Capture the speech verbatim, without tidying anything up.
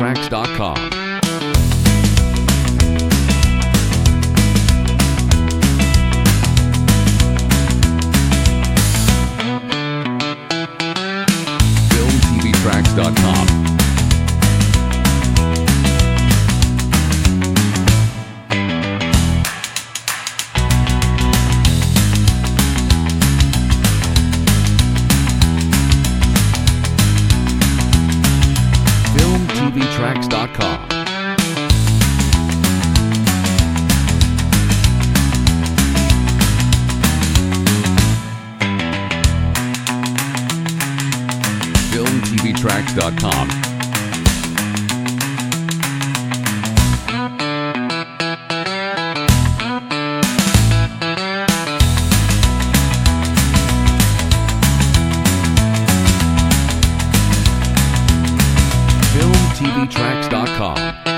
Tracks dot com. Film T V Tracks dot com. Film T V Tracks dot com. Film T V Tracks dot com. Film T V Tracks dot com.